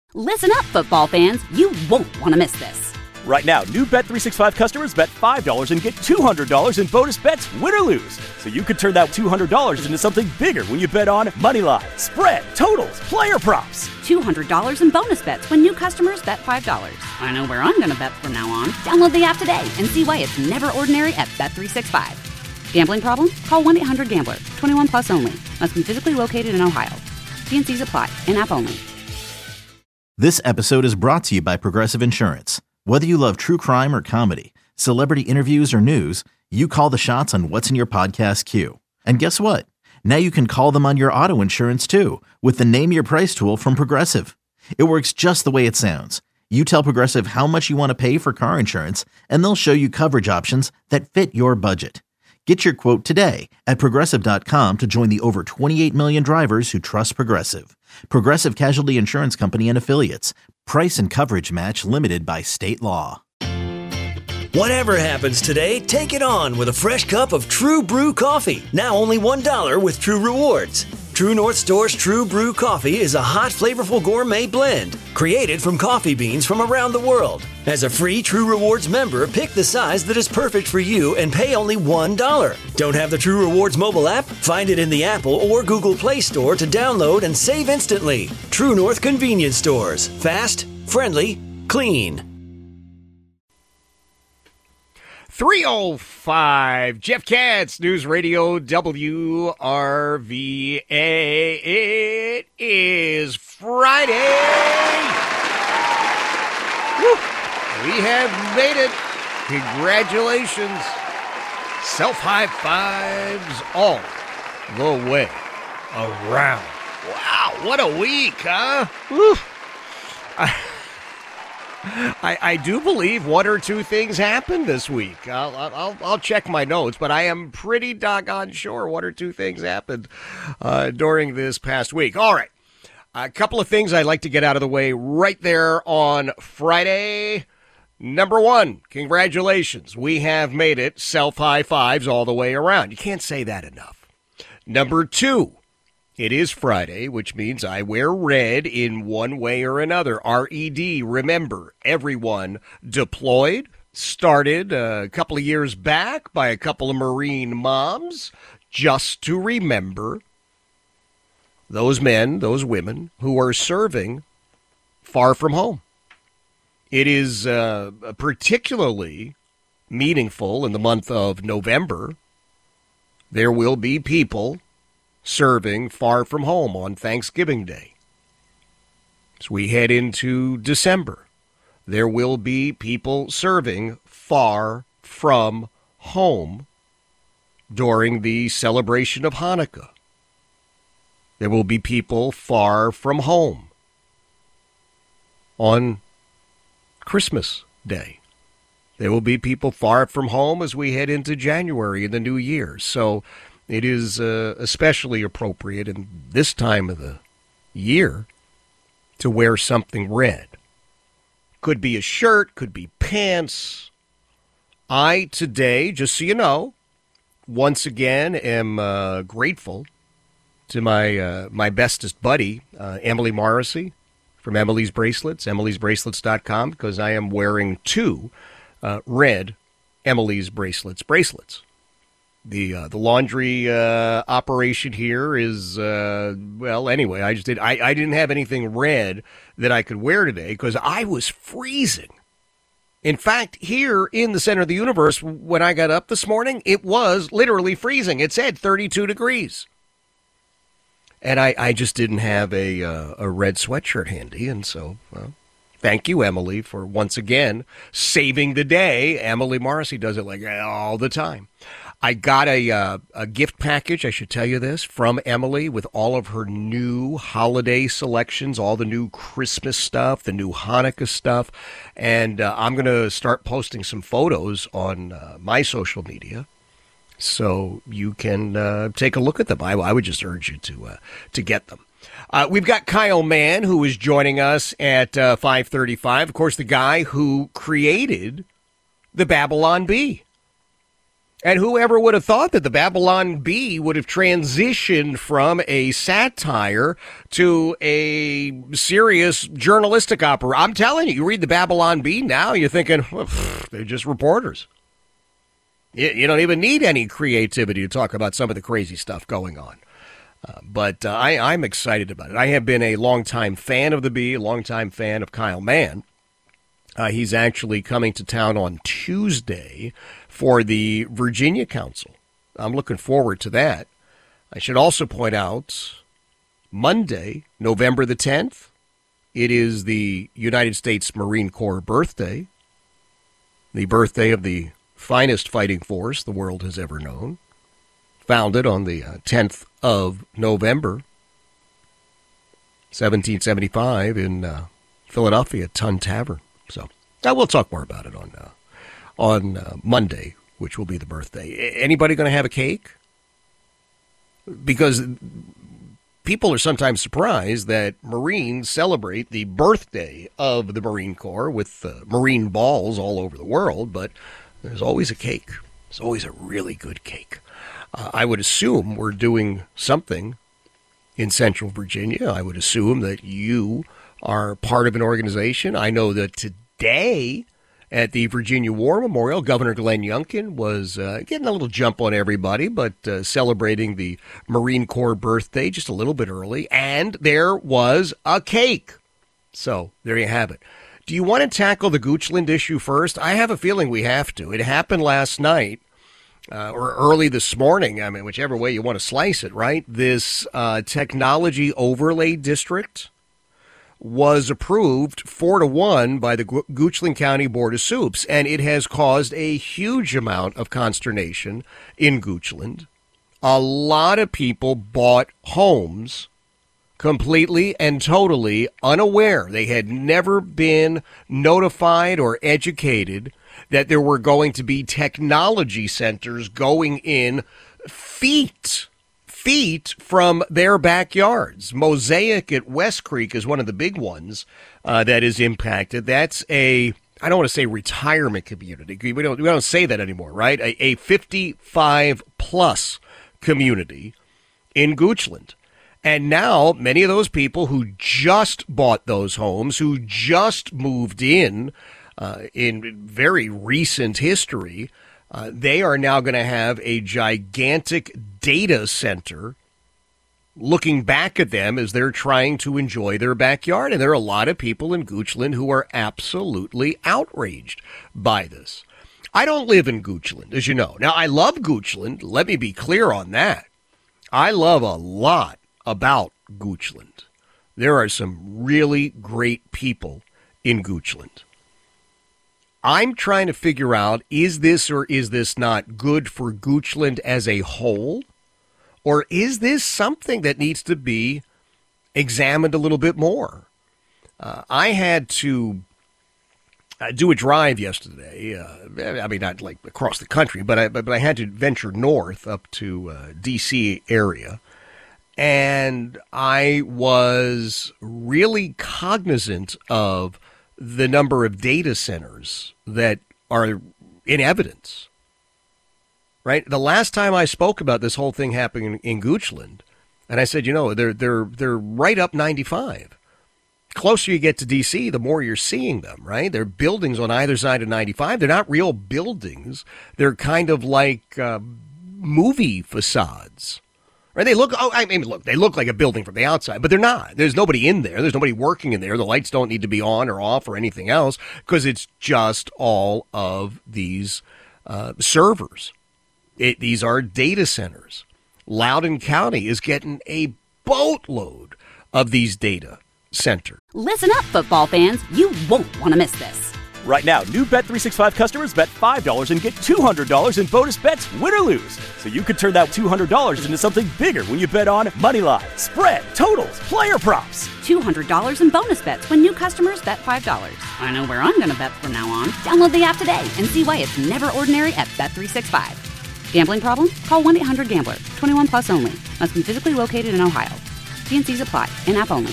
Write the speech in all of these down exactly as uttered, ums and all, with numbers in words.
Listen up, football fans. You won't want to miss this. Right now, new Bet three sixty-five customers bet five dollars and get two hundred dollars in bonus bets, win or lose. So you could turn that two hundred dollars into something bigger when you bet on money line, spread, totals, player props. two hundred dollars in bonus bets when new customers bet five dollars. I know where I'm going to bet from now on. Download the app today and see why it's never ordinary at Bet three sixty-five. Gambling problem? Call one eight hundred gambler. twenty-one plus only. Must be physically located in Ohio. T and C's apply. In-app only. This episode is brought to you by Progressive Insurance. Whether you love true crime or comedy, celebrity interviews or news, you call the shots on what's in your podcast queue. And guess what? Now you can call them on your auto insurance too with the Name Your Price tool from Progressive. It works just the way it sounds. You tell Progressive how much you want to pay for car insurance, and they'll show you coverage options that fit your budget. Get your quote today at Progressive dot com to join the over twenty-eight million drivers who trust Progressive. Progressive Casualty Insurance Company and Affiliates. Price and coverage match limited by state law. Whatever happens today, take it on with a fresh cup of True Brew coffee. Now only one dollar with True Rewards. True North Store's True Brew coffee is a hot, flavorful gourmet blend created from coffee beans from around the world. As a free True Rewards member, pick the size that is perfect for you and pay only one dollar. Don't have the True Rewards mobile app? Find it in the Apple or Google Play Store to download and save instantly. True North Convenience Stores. Fast, friendly, clean. three oh five, Jeff Katz, News Radio W R V A. It is Friday. Woo. We have made it. Congratulations. Self-high fives all the way around. Wow, what a week, huh? Woo. I- I, I do believe one or two things happened this week. I'll, I'll I'll check my notes, but I am pretty doggone sure one or two things happened uh, during this past week. All right, a couple of things I'd like to get out of the way right there on Friday. Number one, congratulations. We have made it self-high fives all the way around. You can't say that enough. Number two, it is Friday, which means I wear red in one way or another. R E D, remember, everyone deployed, started a couple of years back by a couple of Marine moms, just to remember those men, those women who are serving far from home. It is uh, particularly meaningful in the month of November. There will be people serving far from home on Thanksgiving Day. As we head into December, there will be people serving far from home during the celebration of Hanukkah. There will be people far from home on Christmas Day. There will be people far from home as we head into January in the new year. So it is uh, especially appropriate in this time of the year to wear something red. Could be a shirt, could be pants. I today, just so you know, once again am uh, grateful to my uh, my bestest buddy, uh, Emily Morrissey from Emily's Bracelets, emilys bracelets dot com, because I am wearing two uh, red Emily's Bracelets bracelets. The uh, the laundry uh, operation here is, uh, well, anyway, I just did. I, I didn't have anything red that I could wear today because I was freezing. In fact, here in the center of the universe, when I got up this morning, it was literally freezing. It said thirty-two degrees. And I, I just didn't have a uh, a red sweatshirt handy. And so, well, thank you, Emily, for once again saving the day. Emily Morrissey does it like all the time. I got a uh, a gift package, I should tell you this, from Emily with all of her new holiday selections, all the new Christmas stuff, the new Hanukkah stuff. And uh, I'm going to start posting some photos on uh, my social media so you can uh, take a look at them. I, I would just urge you to uh, to get them. Uh, we've got Kyle Mann, who is joining us at uh, five thirty-five. Of course, the guy who created the Babylon Bee. And whoever would have thought that the Babylon Bee would have transitioned from a satire to a serious journalistic opera? I'm telling you, you read the Babylon Bee now, you're thinking, well, pff, they're just reporters. You, you don't even need any creativity to talk about some of the crazy stuff going on. Uh, but uh, I, I'm excited about it. I have been a longtime fan of the Bee, a longtime fan of Kyle Mann. Uh, he's actually coming to town on Tuesday for the Virginia Council. I'm looking forward to that. I should also point out Monday, November the tenth, it is the United States Marine Corps birthday, the birthday of the finest fighting force the world has ever known, founded on the uh, tenth of November, seventeen seventy-five in uh, Philadelphia, Tun Tavern. So uh, we'll talk more about it on uh, on uh, Monday, which will be the birthday. Anybody going to have a cake? Because people are sometimes surprised that Marines celebrate the birthday of the Marine Corps with uh, Marine balls all over the world, but there's always a cake. There's always a really good cake. Uh, I would assume we're doing something in Central Virginia. I would assume that you are part of an organization. I know that today at the Virginia War Memorial, Governor Glenn Youngkin was uh, getting a little jump on everybody, but uh, celebrating the Marine Corps birthday just a little bit early, and there was a cake. So there you have it. Do you want to tackle the Goochland issue first? I have a feeling we have to. It happened last night. Uh, or early this morning, I mean, whichever way you want to slice it, right? This uh, technology overlay district was approved four to one by the Go- Goochland County Board of Supes, and it has caused a huge amount of consternation in Goochland. A lot of people bought homes completely and totally unaware. They had never been notified or educated that there were going to be technology centers going in feet, feet from their backyards. Mosaic at West Creek is one of the big ones uh, that is impacted. That's a, I don't want to say retirement community. We don't, we don't say that anymore, right? A, a fifty-five plus community in Goochland. And now many of those people who just bought those homes, who just moved in, Uh, in very recent history, uh, they are now going to have a gigantic data center looking back at them as they're trying to enjoy their backyard. And there are a lot of people in Goochland who are absolutely outraged by this. I don't live in Goochland, as you know. Now, I love Goochland. Let me be clear on that. I love a lot about Goochland. There are some really great people in Goochland. I'm trying to figure out, is this or is this not good for Goochland as a whole? Or is this something that needs to be examined a little bit more? Uh, I had to uh, do a drive yesterday. Uh, I mean, not like across the country, but I, but I had to venture north up to uh, D C area. And I was really cognizant of the number of data centers that are in evidence, right? The last time I spoke about this whole thing happening in Goochland, and I said, you know, they're they're they're right up ninety-five. Closer you get to D C, the more you're seeing them, right? They're buildings on either side of ninety-five. They're not real buildings. They're kind of like uh, movie facades. Right? They look, oh, I mean, look, they look like a building from the outside, but they're not. There's nobody in there. There's nobody working in there. The lights don't need to be on or off or anything else because it's just all of these uh, servers. It, these are data centers. Loudoun County is getting a boatload of these data centers. Listen up, football fans. You won't want to miss this. Right now, new Bet three sixty-five customers bet five dollars and get two hundred dollars in bonus bets, win or lose. So you could turn that two hundred dollars into something bigger when you bet on money line, spread, totals, player props. two hundred dollars in bonus bets when new customers bet five dollars. I know where I'm going to bet from now on. Download the app today and see why it's never ordinary at Bet three sixty-five. Gambling problem? Call one eight hundred gambler. twenty-one plus only. Must be physically located in Ohio. T and C's apply. In-app only.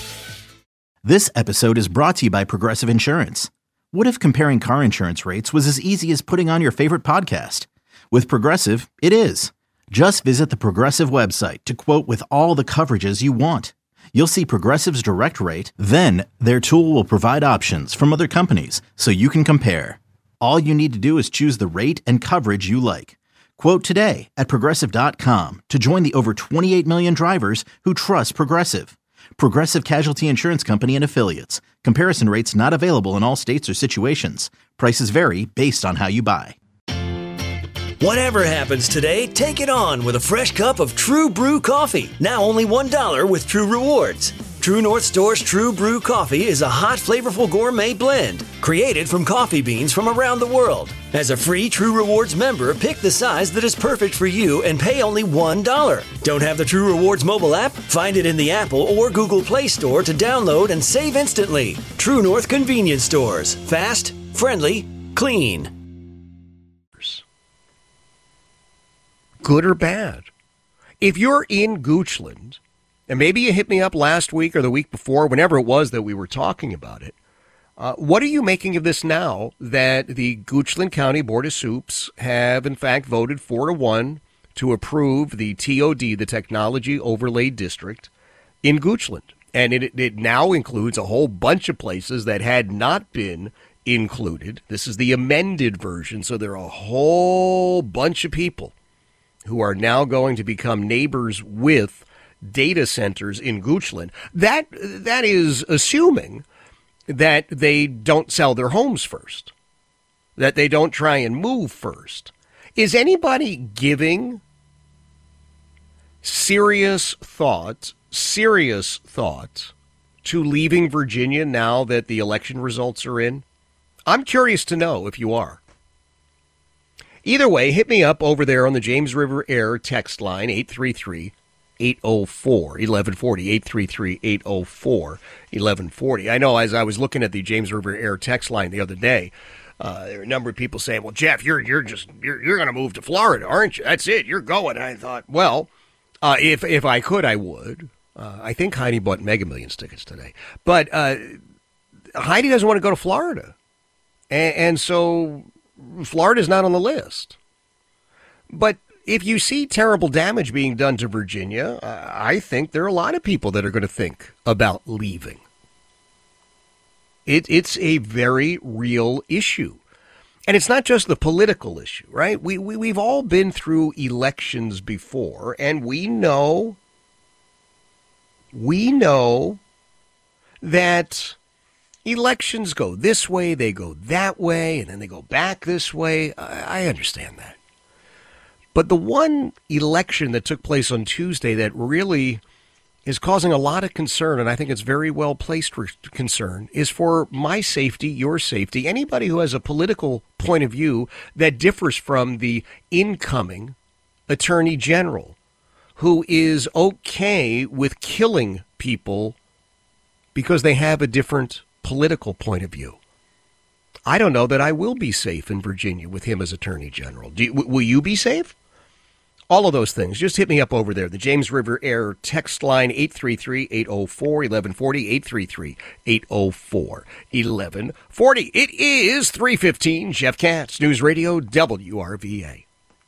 This episode is brought to you by Progressive Insurance. What if comparing car insurance rates was as easy as putting on your favorite podcast? With Progressive, it is. Just visit the Progressive website to quote with all the coverages you want. You'll see Progressive's direct rate, then their tool will provide options from other companies so you can compare. All you need to do is choose the rate and coverage you like. Quote today at Progressive dot com to join the over twenty-eight million drivers who trust Progressive. Progressive Casualty Insurance Company and Affiliates. Comparison rates not available in all states or situations. Prices vary based on how you buy. Whatever happens today, take it on with a fresh cup of True Brew coffee. Now only one dollar with True Rewards. True North Store's True Brew coffee is a hot, flavorful gourmet blend created from coffee beans from around the world. As a free True Rewards member, pick the size that is perfect for you and pay only one dollar. Don't have the True Rewards mobile app? Find it in the Apple or Google Play Store to download and save instantly. True North Convenience Stores. Fast, friendly, clean. Good or bad? If you're in Goochland, and maybe you hit me up last week or the week before, whenever it was that we were talking about it, uh, what are you making of this now that the Goochland County Board of Soups have, in fact, voted four to one to approve the T O D, the Technology Overlay District, in Goochland? And it, it now includes a whole bunch of places that had not been included. This is the amended version, so there are a whole bunch of people who are now going to become neighbors with data centers in Goochland. That that is assuming that they don't sell their homes first, that they don't try and move first. Is anybody giving serious thought, serious thought to leaving Virginia now that the election results are in? I'm curious to know if you are. Either way, hit me up over there on the James River Air text line, eight three three, eight oh four, eleven forty, eight three three, eight oh four, eleven forty. I know as I was looking at the James River Air text line the other day, uh, there were a number of people saying, well, Jeff, you're you're just, you're, you're going to move to Florida, aren't you? That's it, you're going. And I thought, well, uh, if, if I could, I would. Uh, I think Heidi bought Mega Millions tickets today. But uh, Heidi doesn't want to go to Florida. And, and so Florida's not on the list. But if you see terrible damage being done to Virginia, I think there are a lot of people that are going to think about leaving. It, it's a very real issue. And it's not just the political issue, right? We, we, we've all been through elections before, and we know, we know that elections go this way, they go that way, and then they go back this way. I, I understand that. But the one election that took place on Tuesday that really is causing a lot of concern, and I think it's very well placed for concern, is for my safety, your safety, anybody who has a political point of view that differs from the incoming attorney general, who is okay with killing people because they have a different political point of view. I don't know that I will be safe in Virginia with him as attorney general. Do you, will you be safe? All of those things. Just hit me up over there. The James River Air text line, eight three three, eight oh four, eleven forty, eight three three, eight oh four, eleven forty. It is three fifteen. Jeff Katz, News Radio W R V A.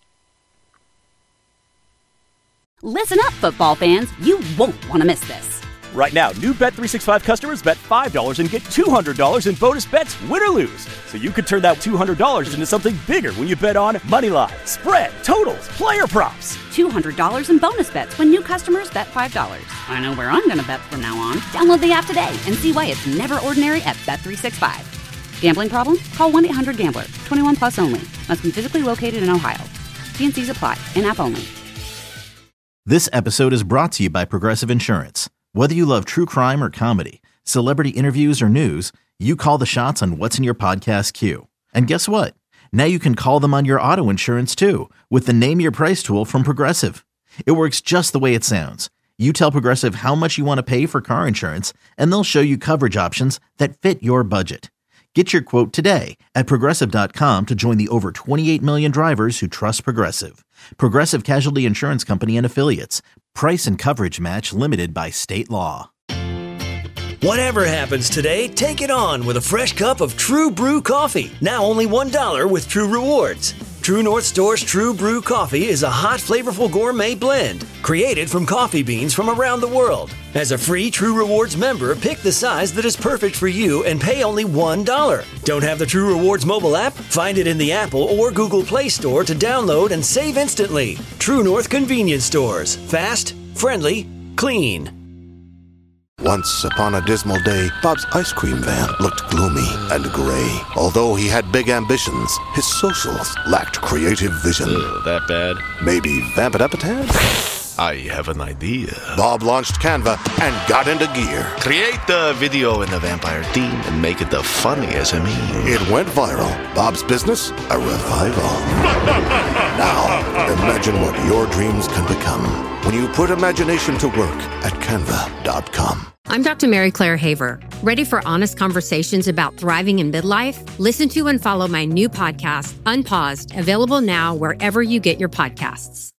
Listen up, football fans. You won't want to miss this. Right now, new Bet three sixty-five customers bet five dollars and get two hundred dollars in bonus bets, win or lose. So you could turn that two hundred dollars into something bigger when you bet on Moneyline, spread, totals, player props. two hundred dollars in bonus bets when new customers bet five dollars. I know where I'm going to bet from now on. Download the app today and see why it's never ordinary at Bet three sixty-five. Gambling problem? Call one eight hundred gambler. twenty-one plus only. Must be physically located in Ohio. T and C's apply. In-app only. This episode is brought to you by Progressive Insurance. Whether you love true crime or comedy, celebrity interviews or news, you call the shots on what's in your podcast queue. And guess what? Now you can call them on your auto insurance too with the Name Your Price tool from Progressive. It works just the way it sounds. You tell Progressive how much you want to pay for car insurance, and they'll show you coverage options that fit your budget. Get your quote today at Progressive dot com to join the over twenty-eight million drivers who trust Progressive. Progressive Casualty Insurance Company and Affiliates. Price and coverage match limited by state law. Whatever happens today, take it on with a fresh cup of True Brew coffee. Now only one dollar with True Rewards. True True North Store's True Brew Coffee is a hot, flavorful gourmet blend created from coffee beans from around the world. As a free True Rewards member, pick the size that is perfect for you and pay only one dollar. Don't have the True Rewards mobile app? Find it in the Apple or Google Play Store to download and save instantly. True North Convenience Stores. Fast, friendly, clean. Once upon a dismal day, Bob's ice cream van looked gloomy and gray. Although he had big ambitions, his socials lacked creative vision. Ugh, that bad? Maybe vamp it up a tad? I have an idea. Bob launched Canva and got into gear. Create the video in the vampire theme and make it the funniest I mean. It went viral. Bob's business, a revival. Now, imagine what your dreams can become when you put imagination to work at canva dot com. I'm Doctor Mary Claire Haver. Ready for honest conversations about thriving in midlife? Listen to and follow my new podcast, Unpaused, available now wherever you get your podcasts.